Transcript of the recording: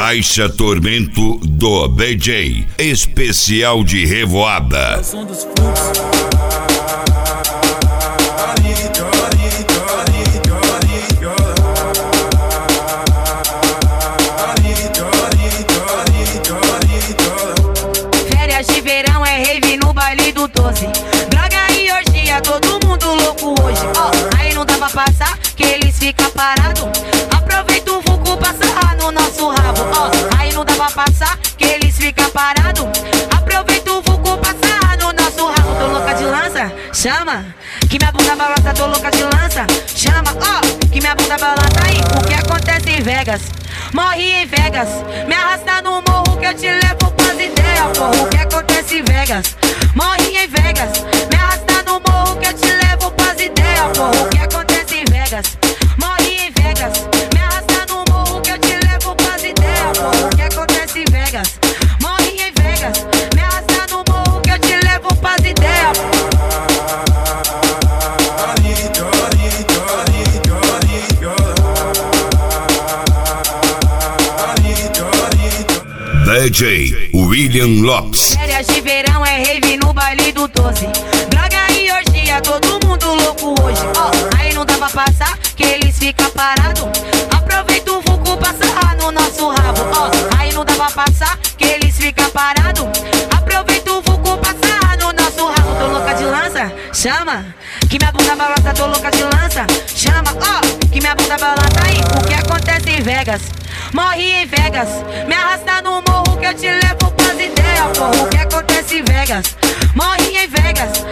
Caixa Tormento do DJ, especial de revoada. O som dos fluxos. Férias de verão é rave no baile do 12. Droga e orgia, todo mundo louco hoje. Aí não dá pra passar, que eles ficam parados. Aproveita o vulco pra sarrar no nosso rabo. Aí não dá pra passar, que eles ficam parados. Aproveita o vulco pra sarrar no nosso rabo. Tô louca de lança, chama. Que minha bunda balança, tô louca de lança. Chama, que minha bunda balança. Aí, o que acontece em Vegas? Morri em Vegas. Me arrasta no morro que eu te levo pras ideias, porra. O que acontece em Vegas? Morri em Vegas. Me arrasta no morro que eu te levo pras ideias, porra. O que acontece em Vegas? Morri em Vegas. Me arrasta no morro que eu te levo pras ideias, porra. O que acontece em Vegas? Morri em Vegas. Me arrasta no morro que eu te levo pras ideias, porra. DJ William Lopes. Férias de verão é rave no baile do 12. Droga e orgia, todo mundo louco hoje. Aí não dá pra passar, que eles ficam parados. Aproveita o vulco pra sarrar no nosso rabo. Aí não dá pra passar, que eles ficam parados. Aproveita o vulco pra sarrar no nosso rabo. Tô louca de lança, chama. Que minha bunda balança, tô louca de lança. Chama, que minha bunda balança. Aí, o que acontece em Vegas? Morri em Vegas. Me arrasta no morro que eu te levo pras ideias, porra. O que acontece em Vegas? Morri em Vegas.